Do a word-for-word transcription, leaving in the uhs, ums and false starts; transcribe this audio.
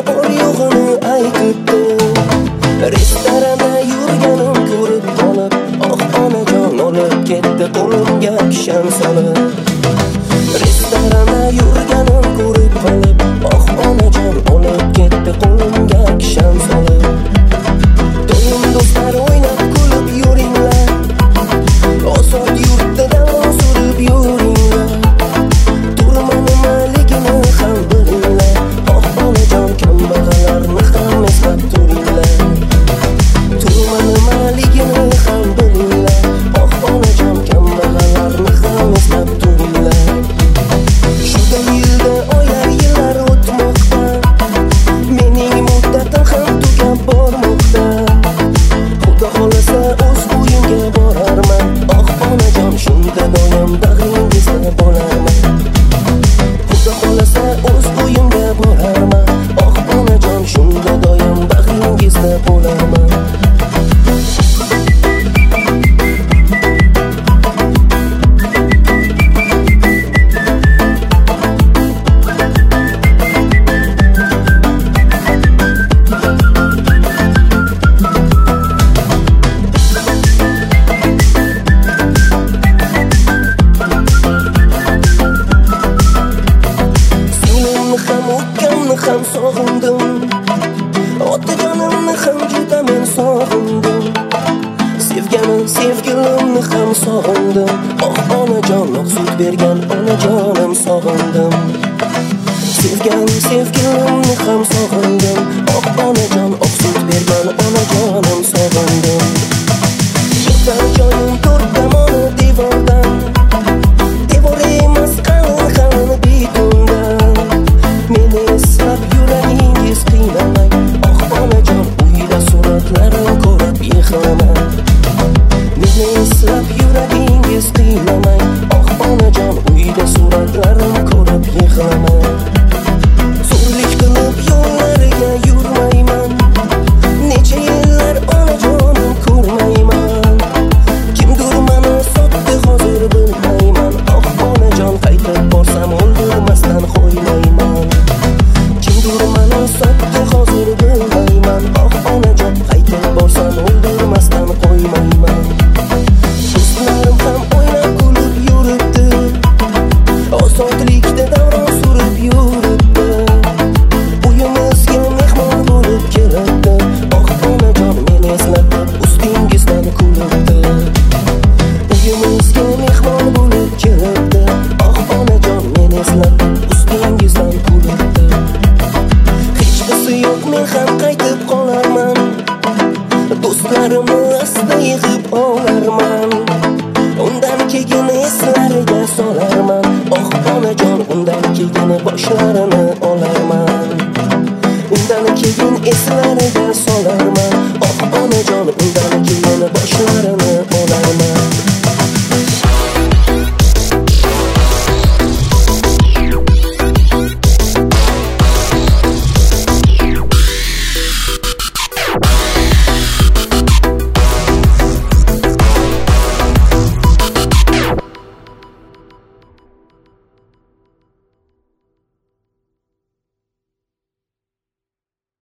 bor yo'g'ini aytibdi. Restoranda yurganim ko'rib qolib, oh onajon olib ketdi qo'limga kishan solib. Restoranda yurganim ko'rib qolib, oh onajon olib ketdi qo'limga kishan solib. Do'yim do'stlar o'ynab kulib yuringlar, ozod yurtda davron surib yuringlar. Turma nimaligini ham bilinglar, oh onajon kambag'allarni ham eslab turinglar. Turma nimaligini ham bilinglar, oh onajon kambag'allarni ham eslab turinglar. Shuda yilda oylar yillar o'tmoqda, mening muddatim ham tugab bormoqda. Xudo xolasa o'z uyimga borarman, oh onajon shunda doim bag'ringizda bo'larman. Xudo xolasa o'z uyimga borarman, oh onajon shunda doim bag'ringizda bo'larman. Ham sog'indim, otajonimni ham juda men sog'indim. Sevganim, sevgilimni ham sog'indim, oh onajon oq sut bergan onajonim sog'indim. Sevgan sevgilimni ham sog'indim, oh onajon oq sut bergan onajonim sog'indim. Yotar joyim to'rt tomoni devordan, devor emas qalin qalin betondan. Meni eslab yuragingiz qiynamang, oh onajon uyda suratlarim ko'rib yig'lamang. Meni eslab yuragingiz qiynamang, oh onajon uyda suratlarim ko'rib yig'lamang. Zo'rlik qilib yo'llariga yurmayman, necha yillar onajonim ko'rmayman. Kimdir meni sotdi hozir bilmayman, oh onajon qaytib borsam o'ldirmasdan qo'ymayman. Kimdir meni sotdi hozir bilmayman, oh onajon qaytib borsam o'ldirmasdan qo'ymayman. Do'stlarim ham o'ynab kulib yuribdi, ozodlikda davron surib yuribdi. Uyimizga mehmon bo'lib kelibdi, oh onajon meni eslab ustingizdan kulibdi. Uyimizga mehmon bo'lib kelibdi, oh onajon meni eslab ustingizdan kulibdi. Hech qisi yo'q, men ham qaytib qolarman, do'stlarimni asta yig'ib olarman. Undan keyin eslariga solarman, oh onajon undan keyin boshlarini olarman. Undan keyin eslariga solarman,